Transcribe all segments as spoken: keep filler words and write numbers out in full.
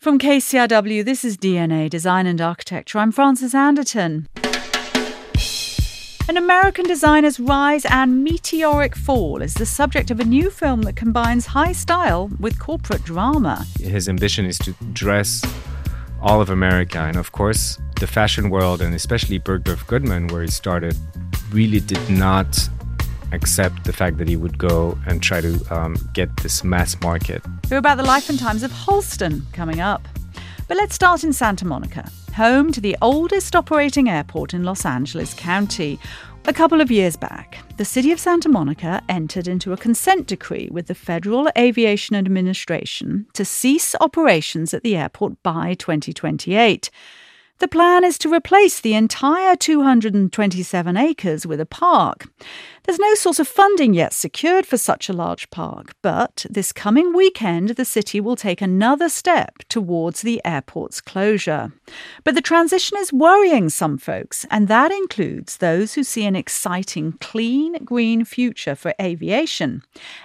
From K C R W, this is D N A, Design and Architecture. I'm Frances Anderton. An American designer's rise and meteoric fall is the subject of a new film that combines high style with corporate drama. His ambition is to dress all of America. And of course, the fashion world, and especially Bergdorf Goodman, where he started, really did not accept the fact that he would go and try to um, get this mass market. Hear about the life and times of Halston coming up. But let's start in Santa Monica, home to the oldest operating airport in Los Angeles County. A couple of years back, the city of Santa Monica entered into a consent decree with the Federal Aviation Administration to cease operations at the airport by twenty twenty-eight. The plan is to replace the entire two hundred twenty-seven acres with a park. There's no sort of funding yet secured for such a large park, but this coming weekend the city will take another step towards the airport's closure. But the transition is worrying some folks, and that includes those who see an exciting, clean, green future for aviation,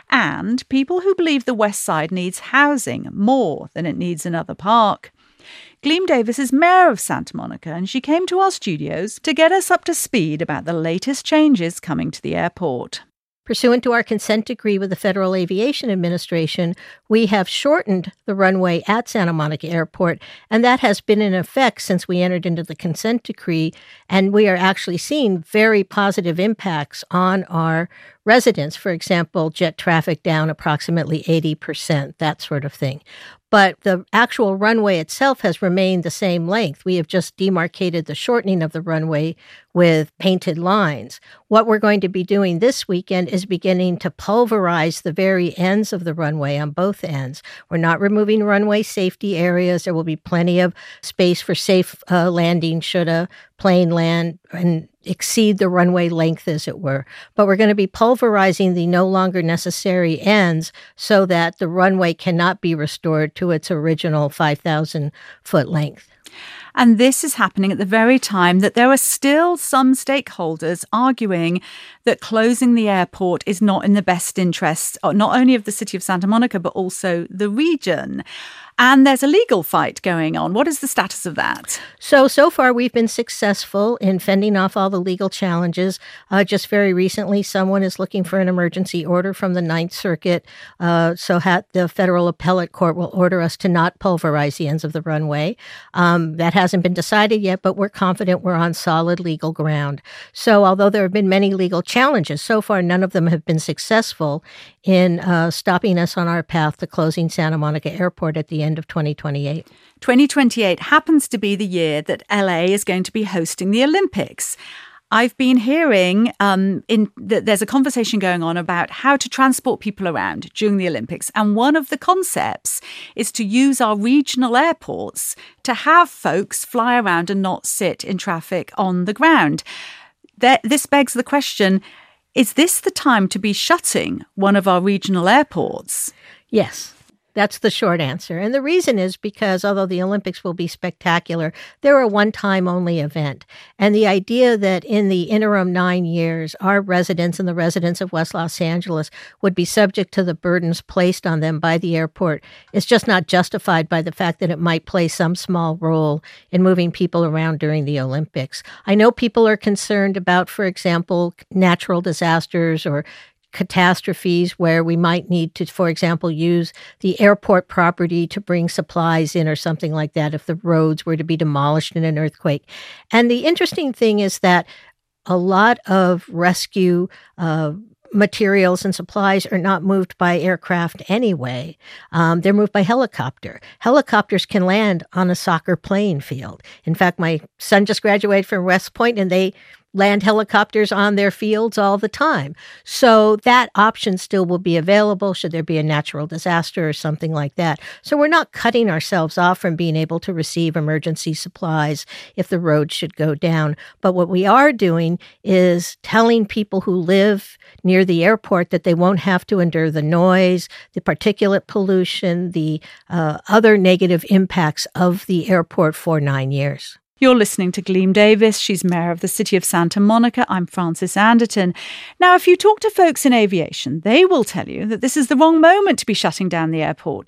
and people who believe the West Side needs housing more than it needs another park. Gleam Davis is mayor of Santa Monica, and she came to our studios to get us up to speed about the latest changes coming to the airport. Pursuant to our consent decree with the Federal Aviation Administration, we have shortened the runway at Santa Monica Airport, and that has been in effect since we entered into the consent decree, and we are actually seeing very positive impacts on our residents. For example, jet traffic down approximately eighty percent, that sort of thing. But the actual runway itself has remained the same length. We have just demarcated the shortening of the runway with painted lines. What we're going to be doing this weekend is beginning to pulverize the very ends of the runway on both ends. We're not removing runway safety areas. There will be plenty of space for safe uh, landing should a plane land and exceed the runway length, as it were. But we're going to be pulverizing the no longer necessary ends so that the runway cannot be restored to its original five thousand foot length. And this is happening at the very time that there are still some stakeholders arguing that closing the airport is not in the best interest, not only of the city of Santa Monica, but also the region. And there's a legal fight going on. What is the status of that? So, so far we've been successful in fending off all the legal challenges. Uh, just very recently, someone is looking for an emergency order from the Ninth Circuit. Uh, so ha- the Federal Appellate Court will order us to not pulverize the ends of the runway. Um, that hasn't been decided yet, but we're confident we're on solid legal ground. So although there have been many legal challenges, so far none of them have been successful in uh, stopping us on our path to closing Santa Monica Airport at the end of twenty twenty-eight. twenty twenty-eight happens to be the year that L A is going to be hosting the Olympics. I've been hearing um, in that there's a conversation going on about how to transport people around during the Olympics. And one of the concepts is to use our regional airports to have folks fly around and not sit in traffic on the ground. There, this begs the question, is this the time to be shutting one of our regional airports? Yes. That's the short answer. And the reason is because although the Olympics will be spectacular, they're a one-time only event. And the idea that in the interim nine years, our residents and the residents of West Los Angeles would be subject to the burdens placed on them by the airport is just not justified by the fact that it might play some small role in moving people around during the Olympics. I know people are concerned about, for example, natural disasters or catastrophes where we might need to, for example, use the airport property to bring supplies in or something like that if the roads were to be demolished in an earthquake. And the interesting thing is that a lot of rescue uh, materials and supplies are not moved by aircraft anyway. Um, they're moved by helicopter. Helicopters can land on a soccer playing field. In fact, my son just graduated from West Point and they land helicopters on their fields all the time. So that option still will be available should there be a natural disaster or something like that. So we're not cutting ourselves off from being able to receive emergency supplies if the road should go down. But what we are doing is telling people who live near the airport that they won't have to endure the noise, the particulate pollution, the uh, other negative impacts of the airport for nine years. You're listening to Gleam Davis. She's mayor of the city of Santa Monica. I'm Frances Anderton. Now, if you talk to folks in aviation, they will tell you that this is the wrong moment to be shutting down the airport.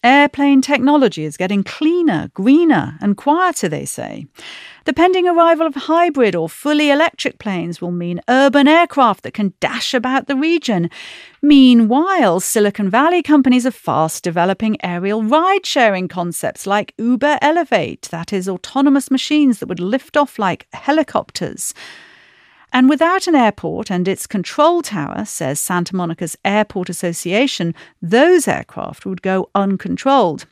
Airplane technology is getting cleaner, greener, and quieter, they say. The pending arrival of hybrid or fully electric planes will mean urban aircraft that can dash about the region. Meanwhile, Silicon Valley companies are fast developing aerial ride-sharing concepts like Uber Elevate, that is, autonomous machines that would lift off like helicopters. And without an airport and its control tower, says Santa Monica's Airport Association, those aircraft would go uncontrolled.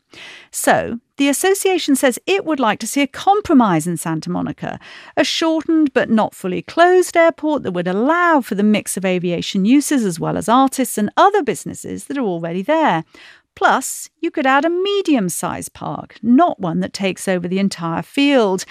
So, the association says it would like to see a compromise in Santa Monica, a shortened but not fully closed airport that would allow for the mix of aviation uses as well as artists and other businesses that are already there. Plus, you could add a medium-sized park, not one that takes over the entire field.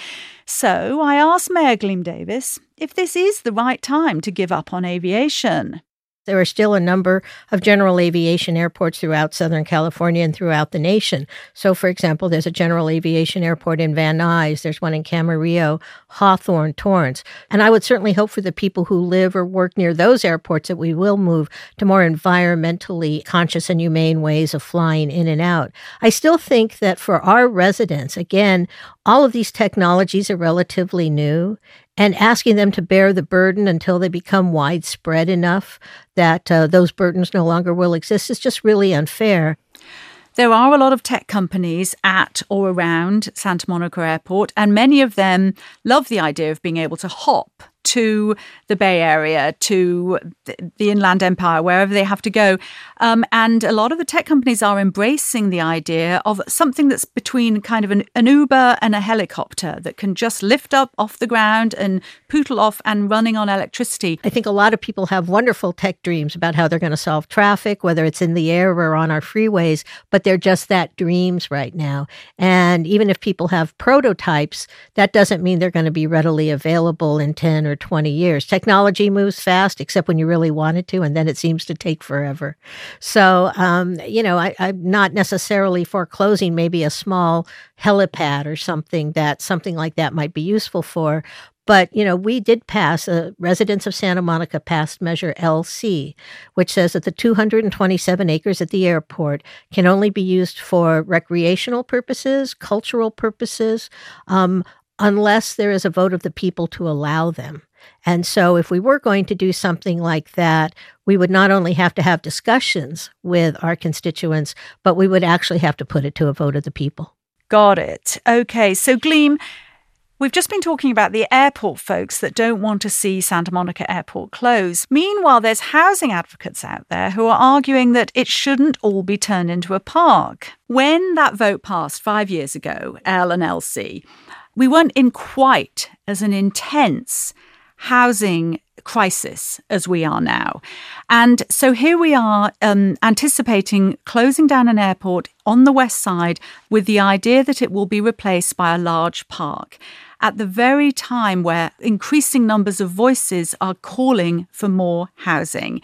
So I asked Mayor Gleam Davis if this is the right time to give up on aviation. There are still a number of general aviation airports throughout Southern California and throughout the nation. So, for example, there's a general aviation airport in Van Nuys. There's one in Camarillo, Hawthorne, Torrance. And I would certainly hope for the people who live or work near those airports that we will move to more environmentally conscious and humane ways of flying in and out. I still think that for our residents, again, all of these technologies are relatively new. And asking them to bear the burden until they become widespread enough that uh, those burdens no longer will exist is just really unfair. There are a lot of tech companies at or around Santa Monica Airport, and many of them love the idea of being able to hop to the Bay Area, to the Inland Empire, wherever they have to go. Um, and a lot of the tech companies are embracing the idea of something that's between kind of an, an Uber and a helicopter that can just lift up off the ground and pootle off and running on electricity. I think a lot of people have wonderful tech dreams about how they're going to solve traffic, whether it's in the air or on our freeways, but they're just that, dreams right now. And even if people have prototypes, that doesn't mean they're going to be readily available in ten or twenty years. Technology moves fast, except when you really want it to, and then it seems to take forever. So, um, you know, I, I'm not necessarily foreclosing maybe a small helipad or something that something like that might be useful for. But, you know, we did pass, uh, residents of Santa Monica passed Measure L C, which says that the two hundred twenty-seven acres at the airport can only be used for recreational purposes, cultural purposes, um, unless there is a vote of the people to allow them. And so if we were going to do something like that, we would not only have to have discussions with our constituents, but we would actually have to put it to a vote of the people. Got it. Okay, so Gleam, we've just been talking about the airport folks that don't want to see Santa Monica Airport close. Meanwhile, there's housing advocates out there who are arguing that it shouldn't all be turned into a park. When that vote passed five years ago, L and L C, we weren't in quite as an intense housing crisis as we are now. And so here we are um, anticipating closing down an airport on the west side with the idea that it will be replaced by a large park at the very time where increasing numbers of voices are calling for more housing.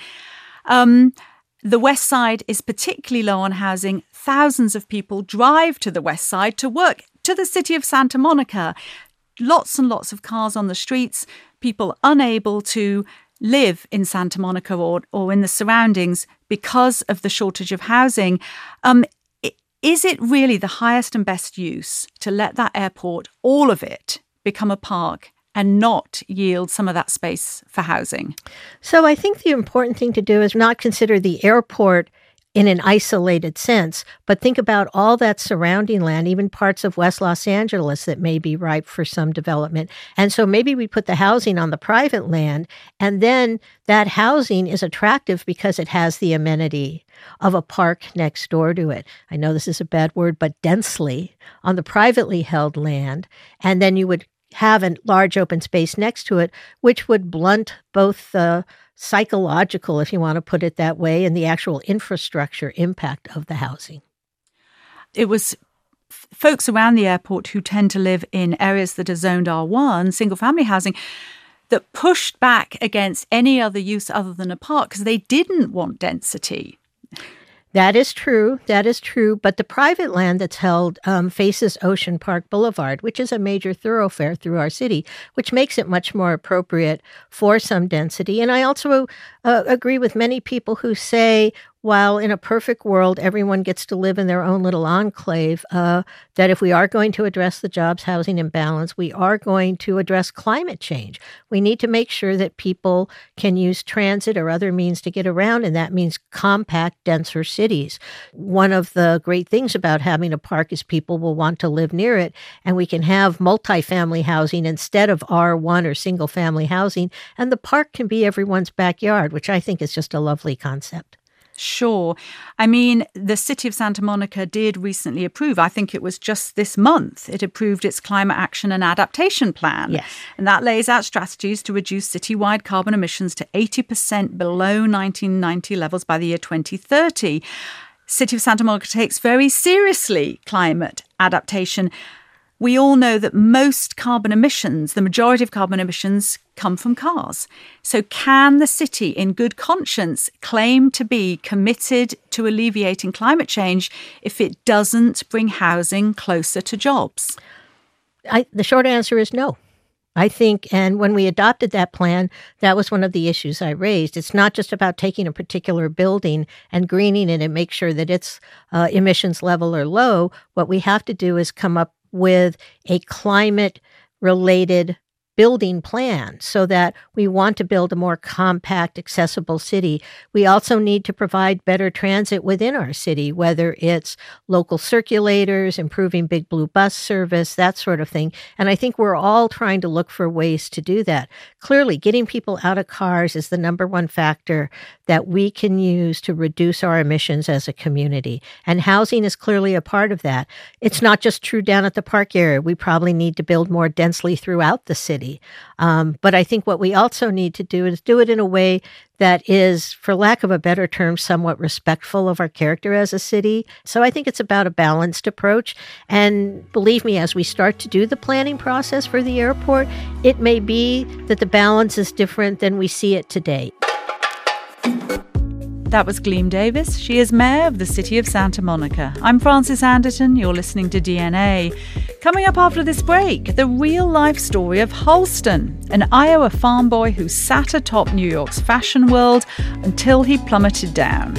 Um, the west side is particularly low on housing. Thousands of people drive to the west side to work, to the city of Santa Monica. Lots and lots of cars on the streets, people unable to live in Santa Monica or, or in the surroundings because of the shortage of housing. Um, is it really the highest and best use to let that airport, all of it, become a park and not yield some of that space for housing? So I think the important thing to do is not consider the airport in an isolated sense, but think about all that surrounding land, even parts of West Los Angeles that may be ripe for some development. And so maybe we put the housing on the private land, and then that housing is attractive because it has the amenity of a park next door to it. I know this is a bad word, but densely on the privately held land. And then you would have a large open space next to it, which would blunt both the psychological, if you want to put it that way, and the actual infrastructure impact of the housing. It was f- folks around the airport who tend to live in areas that are zoned R one, single-family housing, that pushed back against any other use other than a park because they didn't want density. That is true. That is true. But the private land that's held um, faces Ocean Park Boulevard, which is a major thoroughfare through our city, which makes it much more appropriate for some density. And I also uh, agree with many people who say while in a perfect world, everyone gets to live in their own little enclave, uh, that if we are going to address the jobs housing imbalance, we are going to address climate change. We need to make sure that people can use transit or other means to get around, and that means compact, denser cities. One of the great things about having a park is people will want to live near it, and we can have multifamily housing instead of R one or single-family housing, and the park can be everyone's backyard, which I think is just a lovely concept. Sure. I mean, the city of Santa Monica did recently approve, I think it was just this month, it approved its Climate Action and Adaptation Plan. Yes. And that lays out strategies to reduce citywide carbon emissions to eighty percent below nineteen ninety levels by the year twenty thirty. City of Santa Monica takes very seriously climate adaptation. We all know that most carbon emissions, the majority of carbon emissions, come from cars. So can the city, in good conscience, claim to be committed to alleviating climate change if it doesn't bring housing closer to jobs? I, the short answer is no. I think, and when we adopted that plan, that was one of the issues I raised. It's not just about taking a particular building and greening it and make sure that its uh, emissions level are low. What we have to do is come up with a climate-related building plan so that we want to build a more compact, accessible city. We also need to provide better transit within our city, whether it's local circulators, improving Big Blue bus service, that sort of thing. And I think we're all trying to look for ways to do that. Clearly, getting people out of cars is the number one factor that we can use to reduce our emissions as a community. And housing is clearly a part of that. It's not just true down at the park area. We probably need to build more densely throughout the city. Um, but I think what we also need to do is do it in a way that is, for lack of a better term, somewhat respectful of our character as a city. So I think it's about a balanced approach. And believe me, as we start to do the planning process for the airport, it may be that the balance is different than we see it today. That was Gleam Davis. She is mayor of the city of Santa Monica. I'm Frances Anderton. You're listening to D N A. Coming up after this break, the real-life story of Halston, an Iowa farm boy who sat atop New York's fashion world until he plummeted down.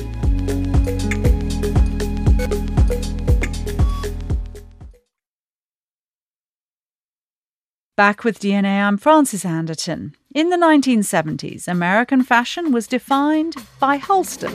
Back with D N A, I'm Frances Anderton. In the nineteen seventies, American fashion was defined by Halston.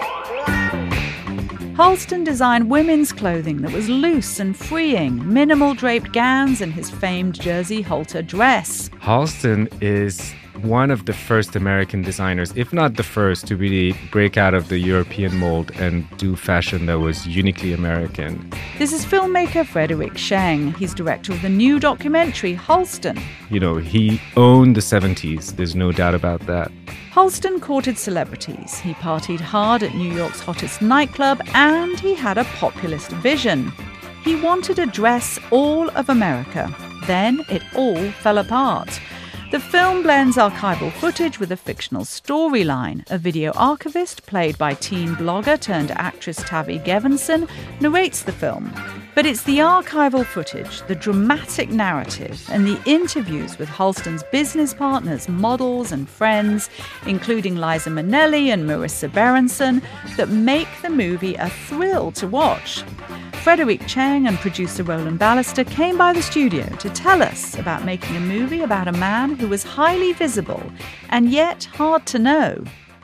Halston designed women's clothing that was loose and freeing, minimal draped gowns and his famed Jersey halter dress. Halston is one of the first American designers, if not the first, to really break out of the European mold and do fashion that was uniquely American. This is filmmaker Frederick Cheng. He's director of the new documentary, Halston. You know, he owned the seventies. There's no doubt about that. Halston courted celebrities. He partied hard at New York's hottest nightclub, and he had a populist vision. He wanted to dress all of America. Then it all fell apart. The film blends archival footage with a fictional storyline. A video archivist, played by teen blogger turned actress Tavi Gevinson, narrates the film. But it's the archival footage, the dramatic narrative, and the interviews with Halston's business partners, models, and friends, including Liza Minnelli and Marissa Berenson, that make the movie a thrill to watch. Frederick Cheng and producer Roland Ballister came by the studio to tell us about making a movie about a man who was highly visible and yet hard to know.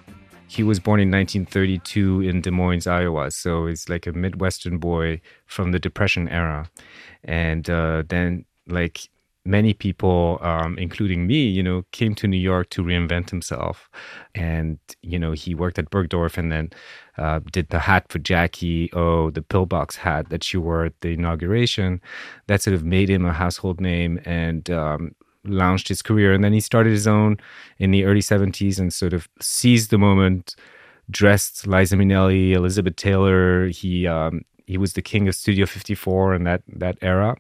He was born in nineteen thirty-two in Des Moines, Iowa, so he's like a Midwestern boy from the Depression era. And uh, then, like many people, um, including me, you know, came to New York to reinvent himself. And, you know, he worked at Bergdorf and then uh, did the hat for Jackie O, the pillbox hat that she wore at the inauguration. That sort of made him a household name and um, launched his career. And then he started his own in the early seventies and sort of seized the moment, dressed Liza Minnelli, Elizabeth Taylor. He um, he was the king of Studio fifty-four in that that era.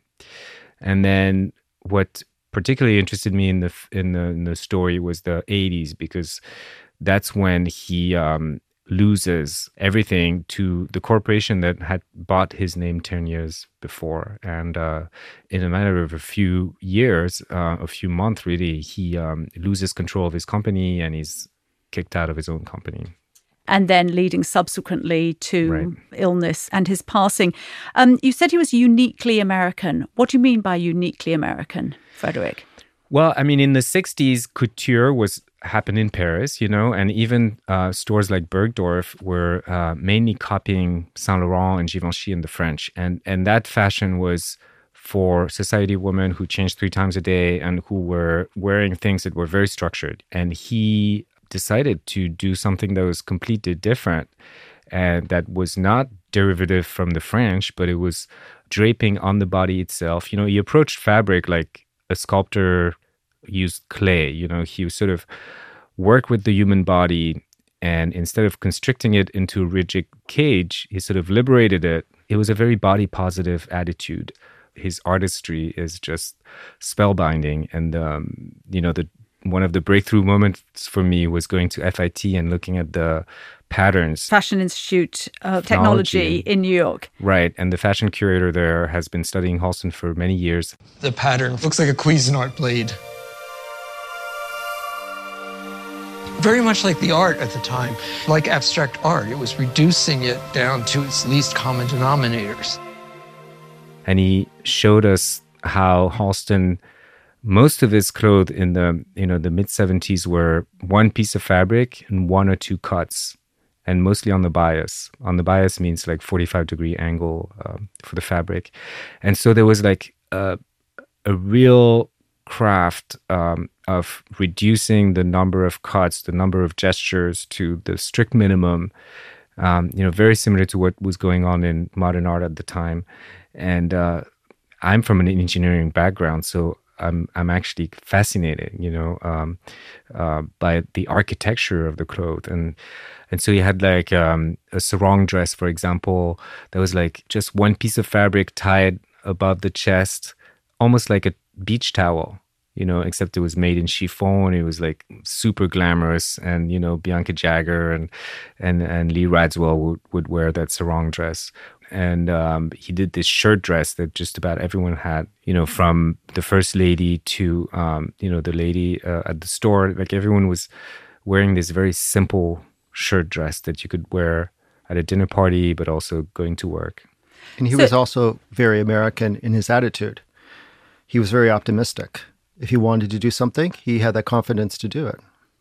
And then what particularly interested me in the in the, in the story was the eighties, because that's when he um, loses everything to the corporation that had bought his name ten years before. And uh, in a matter of a few years, uh, a few months really, he um, loses control of his company and he's kicked out of his own company. and then leading subsequently to Right. illness and his passing. Um, you said he was uniquely American. What do you mean by uniquely American, Frederick? Well, I mean, in the sixties, couture was happened in Paris, you know, and even uh, stores like Bergdorf were uh, mainly copying Saint Laurent and Givenchy and the French. And, and that fashion was for society women who changed three times a day and who were wearing things that were very structured. And he decided to do something that was completely different and that was not derivative from the French, but it was draping on the body itself. You know, he approached fabric like a sculptor used clay. You know, he sort of worked with the human body, and instead of constricting it into a rigid cage, he sort of liberated it. It was a very body positive attitude. His artistry is just spellbinding. And, um, you know, the one of the breakthrough moments for me was going to F I T and looking at the patterns. Fashion Institute of Technology, Technology in New York. Right. And the fashion curator there has been studying Halston for many years. The pattern looks like a Cuisinart blade. Very much like the art at the time, like abstract art. It was reducing it down to its least common denominators. And he showed us how Halston, most of his clothes in the you know the mid seventies were one piece of fabric and one or two cuts, and mostly on the bias. On the bias means like forty-five degree angle um, for the fabric, and so there was like a, a real craft um, of reducing the number of cuts, the number of gestures to the strict minimum. Um, you know, very similar to what was going on in modern art at the time. And uh, I'm from an engineering background, so I'm I'm actually fascinated, you know, um, uh, by the architecture of the clothes. And and so you had like um, a sarong dress, for example, that was like just one piece of fabric tied above the chest, almost like a beach towel, you know, except it was made in chiffon. It was like super glamorous. And, you know, Bianca Jagger and and, and Lee Radswell would, would wear that sarong dress. And um, he did this shirt dress that just about everyone had, you know, from the first lady to, um, you know, the lady uh, at the store. Like everyone was wearing this very simple shirt dress that you could wear at a dinner party, but also going to work. And he So- was also very American in his attitude. He was very optimistic. If he wanted to do something, he had that confidence to do it.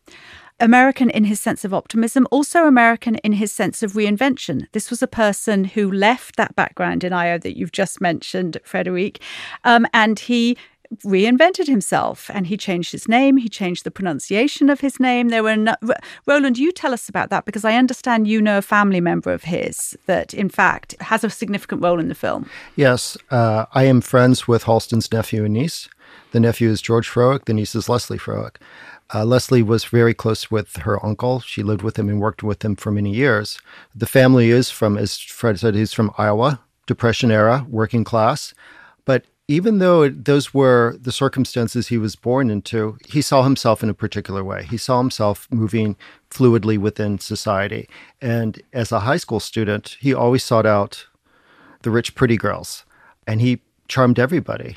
American in his sense of optimism, also American in his sense of reinvention. This was a person who left that background in I O that you've just mentioned, Frederic, um, and he reinvented himself, and he changed his name. He changed the pronunciation of his name. There were no- Roland, you tell us about that, because I understand you know a family member of his that, in fact, has a significant role in the film. Yes, uh, I am friends with Halston's nephew and niece. The nephew is George Froelich. The niece is Leslie Froelich. Uh, Leslie was very close with her uncle. She lived with him and worked with him for many years. The family is from, as Fred said, he's from Iowa, Depression era, working class. But even though it, those were the circumstances he was born into, he saw himself in a particular way. He saw himself moving fluidly within society. And as a high school student, he always sought out the rich, pretty girls. And he charmed everybody.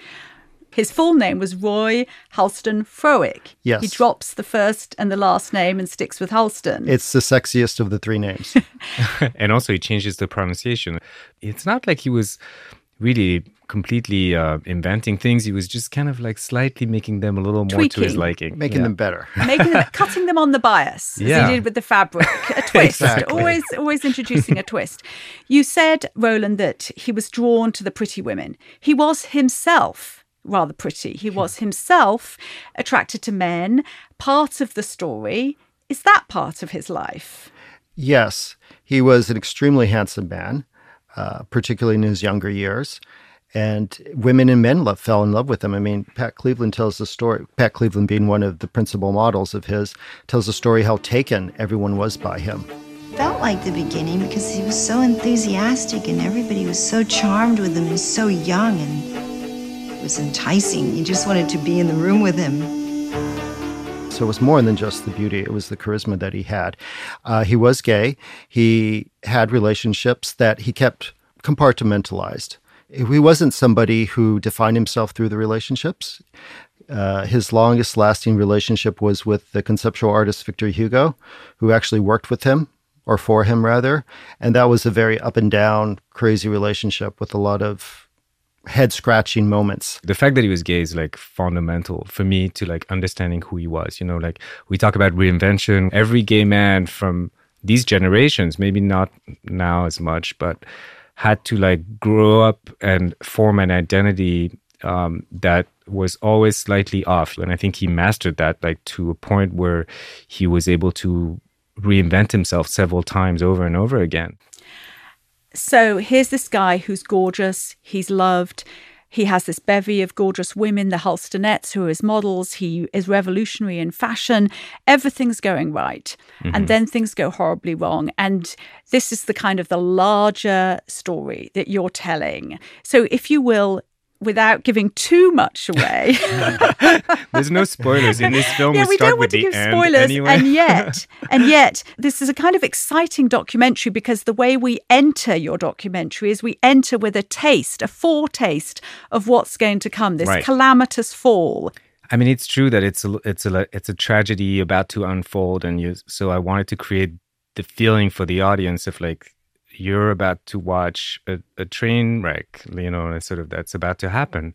His full name was Roy Halston Froelich. Yes. He drops the first and the last name and sticks with Halston. It's the sexiest of the three names. And also he changes the pronunciation. It's not like he was really completely uh, inventing things. He was just kind of like slightly making them a little more to his Tweaking. liking. Making Yeah. them better. Making them, cutting them on the bias, as Yeah. he did with the fabric. A twist, Exactly. always, always introducing a twist. You said, Roland, that he was drawn to the pretty women. He was himself rather pretty. He was himself attracted to men. Part of the story is that part of his life. Yes, he was an extremely handsome man, uh, particularly in his younger years. And women and men love, fell in love with him. I mean, Pat Cleveland tells the story, Pat Cleveland being one of the principal models of his, tells the story how taken everyone was by him. Felt like the beginning because he was so enthusiastic and everybody was so charmed with him and so young, and it was enticing. You just wanted to be in the room with him. So it was more than just the beauty. It was the charisma that he had. Uh, he was gay. He had relationships that he kept compartmentalized. He wasn't somebody who defined himself through the relationships. Uh, his longest lasting relationship was with the conceptual artist Victor Hugo, who actually worked with him or for him rather. And that was a very up and down, crazy relationship with a lot of head scratching moments. The fact that he was gay is like fundamental for me to like understanding who he was. You know, like we talk about reinvention. Every gay man from these generations, maybe not now as much, but had to like grow up and form an identity um, that was always slightly off. And I think he mastered that, like to a point where he was able to reinvent himself several times over and over again. So here's this guy who's gorgeous, he's loved, he has this bevy of gorgeous women, the Halsternettes, who are his models, he is revolutionary in fashion, everything's going right. Mm-hmm. And then things go horribly wrong. And this is the kind of the larger story that you're telling. So if you will, without giving too much away. There's no spoilers in this film. Yeah, we, we start don't want with to the give end spoilers. Anyway. And yet, and yet, this is a kind of exciting documentary because the way we enter your documentary is we enter with a taste, a foretaste of what's going to come, this right. calamitous fall. I mean, it's true that it's a, it's a, it's a tragedy about to unfold. And you, so I wanted to create the feeling for the audience of like, you're about to watch a, a train wreck, you know, sort of that's about to happen.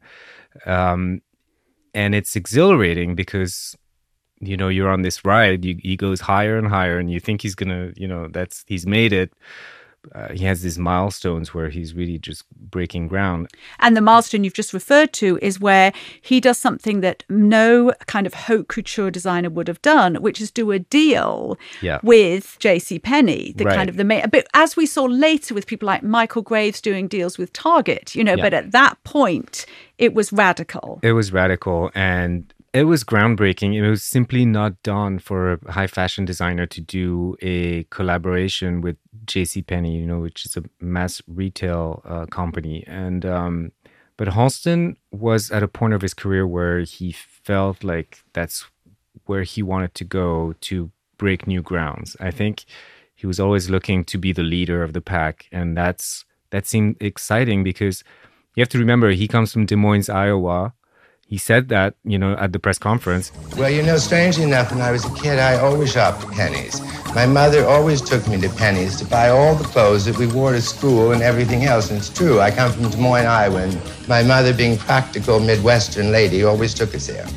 Um, and it's exhilarating because, you know, you're on this ride, you, he goes higher and higher and you think he's going to, you know, that's, he's made it. Uh, he has these milestones where he's really just breaking ground. And the milestone you've just referred to is where he does something that no kind of haute couture designer would have done, which is do a deal yeah. with JCPenney, the right. kind of the main. But as we saw later with people like Michael Graves doing deals with Target, you know, yeah. but at that point, it was radical. It was radical and it was groundbreaking. It was simply not done for a high fashion designer to do a collaboration with JCPenney, you know, which is a mass retail uh, company. And um, but Halston was at a point of his career where he felt like that's where he wanted to go to break new grounds. I think he was always looking to be the leader of the pack, and that's that seemed exciting because you have to remember he comes from Des Moines, Iowa. He said that, you know, at the press conference. Well, you know, strangely enough, when I was a kid, I always shopped at Penny's. My mother always took me to Penny's to buy all the clothes that we wore to school and everything else. And it's true, I come from Des Moines, Iowa, and my mother, being practical Midwestern lady, always took us there.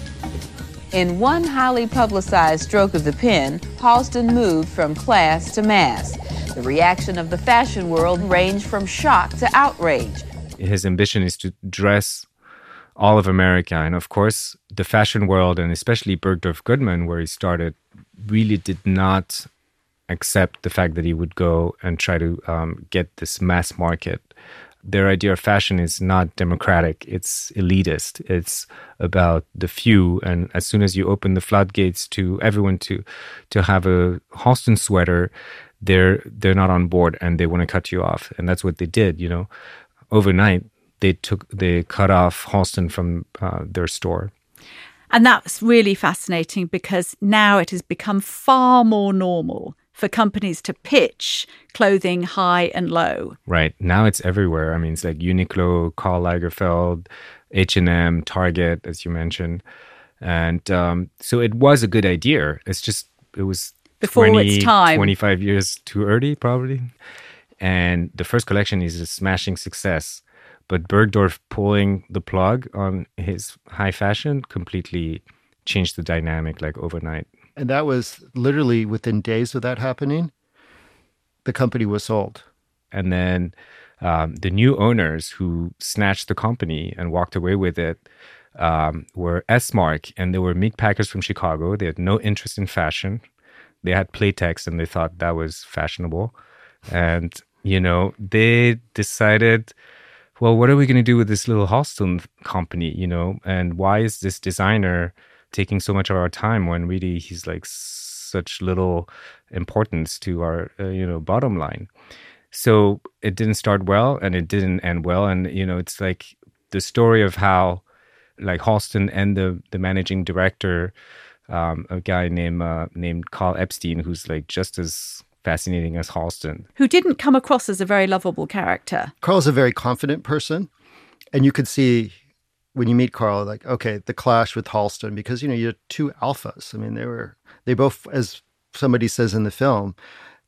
In one highly publicized stroke of the pen, Halston moved from class to mass. The reaction of the fashion world ranged from shock to outrage. His ambition is to dress all of America. And of course, the fashion world, and especially Bergdorf Goodman, where he started, really did not accept the fact that he would go and try to um, get this mass market. Their idea of fashion is not democratic. It's elitist. It's about the few. And as soon as you open the floodgates to everyone to to have a Halston sweater, they're they're not on board and they want to cut you off. And that's what they did, you know. Overnight, they took they cut off Halston from uh, their store. And that's really fascinating because now it has become far more normal for companies to pitch clothing high and low. Right. Now it's everywhere. I mean, it's like Uniqlo, Karl Lagerfeld, H and M, Target, as you mentioned. And um, so it was a good idea. It's just, it was before twenty, its time. twenty-five years too early, probably. And the first collection is a smashing success. But Bergdorf pulling the plug on his high fashion completely changed the dynamic like overnight. And that was literally within days of that happening, the company was sold. And then um, the new owners who snatched the company and walked away with it um, were S-Mark, and they were meat packers from Chicago. They had no interest in fashion. They had Playtex, and they thought that was fashionable. And, you know, they decided, well, what are we going to do with this little Halston company, you know? And why is this designer taking so much of our time when really he's like such little importance to our, uh, you know, bottom line? So it didn't start well and it didn't end well. And, you know, it's like the story of how like Halston and the, the managing director, um, a guy named, uh, named Carl Epstein, who's like just as fascinating as Halston. Who didn't come across as a very lovable character. Carl's a very confident person. And you could see when you meet Carl, like, okay, the clash with Halston, because, you know, you're two alphas. I mean, they were, they both, as somebody says in the film,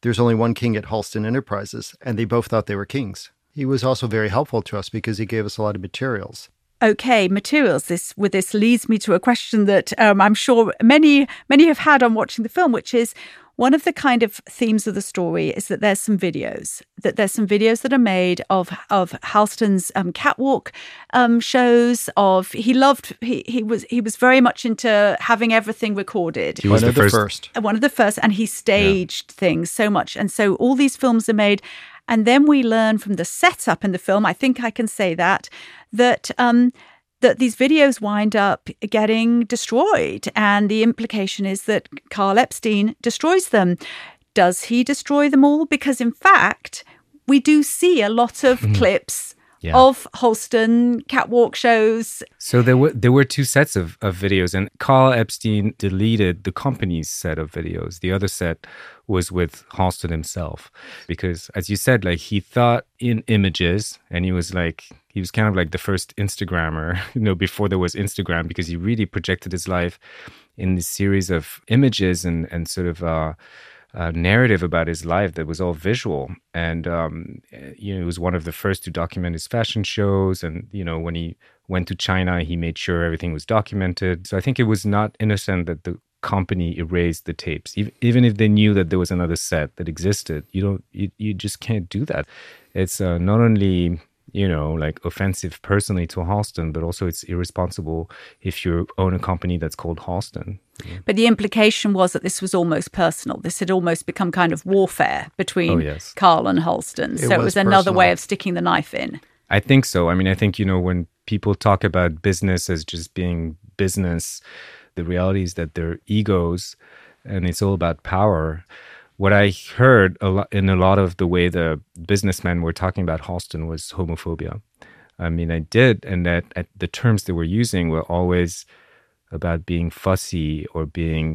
there's only one king at Halston Enterprises, and they both thought they were kings. He was also very helpful to us because he gave us a lot of materials. Okay, materials. This with this leads me to a question that um, I'm sure many many have had on watching the film, which is one of the kind of themes of the story is that there's some videos, that there's some videos that are made of of Halston's um, catwalk um, shows. Of he loved he he was he was very much into having everything recorded. He was one the of the first. first. One of the first, and he staged yeah. things so much, and so all these films are made. And then we learn from the setup in the film, I think I can say that, that um, that these videos wind up getting destroyed. And the implication is that Carl Epstein destroys them. Does he destroy them all? Because in fact, we do see a lot of mm-hmm. clips yeah. of Halston catwalk shows. So there were there were two sets of, of videos, and Carl Epstein deleted the company's set of videos. The other set was with Halston himself, because as you said, like he thought in images, and he was like he was kind of like the first Instagrammer, you know, before there was Instagram, because he really projected his life in this series of images and and sort of uh, uh, narrative about his life that was all visual. And um, you know, he was one of the first to document his fashion shows, and you know, when he went to China, he made sure everything was documented. So I think it was not innocent that the company erased the tapes, even if they knew that there was another set that existed. You don't, you, you just can't do that. It's uh, not only, you know, like offensive personally to Halston, but also it's irresponsible if you own a company that's called Halston. But the implication was that this was almost personal. This had almost become kind of warfare between oh, yes. Carl and Halston. It so it was, was another personal. way of sticking the knife in. I think so. I mean, I think, you know, when people talk about business as just being business, the reality is that they're egos and it's all about power. What I heard a lot, in a lot of the way the businessmen were talking about Halston was homophobia. I mean, I did, and that at the terms they were using were always about being fussy or being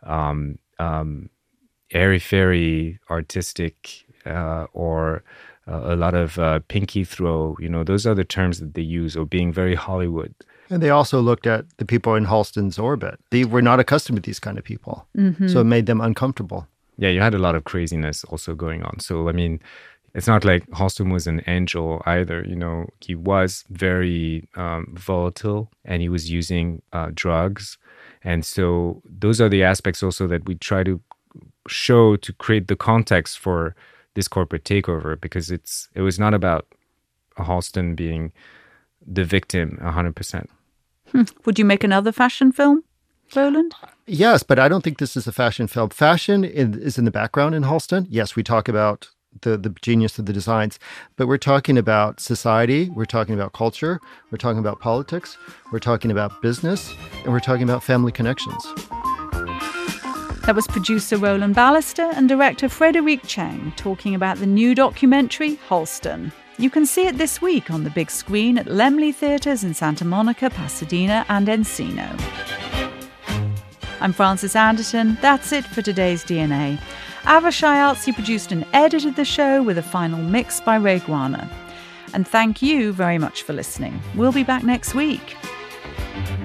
um, um, airy-fairy, artistic, uh, or uh, a lot of uh, pinky throw. You know, those are the terms that they use, or being very Hollywood. And they also looked at the people in Halston's orbit. They were not accustomed to these kind of people. Mm-hmm. So it made them uncomfortable. Yeah, you had a lot of craziness also going on. So, I mean, it's not like Halston was an angel either. You know, he was very um, volatile, and he was using uh, drugs. And so those are the aspects also that we try to show to create the context for this corporate takeover, because it's it was not about Halston being the victim one hundred percent. Hmm. Would you make another fashion film, Roland? Yes, but I don't think this is a fashion film. Fashion in, is in the background in Halston. Yes, we talk about the, the genius of the designs, but we're talking about society, we're talking about culture, we're talking about politics, we're talking about business, and we're talking about family connections. That was producer Roland Ballister and director Frederic Cheng talking about the new documentary, Halston. You can see it this week on the big screen at Laemmle Theatres in Santa Monica, Pasadena, and Encino. I'm Frances Anderton. That's it for today's D N A. Avishai Artsy produced and edited the show with a final mix by Ray Guana. And thank you very much for listening. We'll be back next week.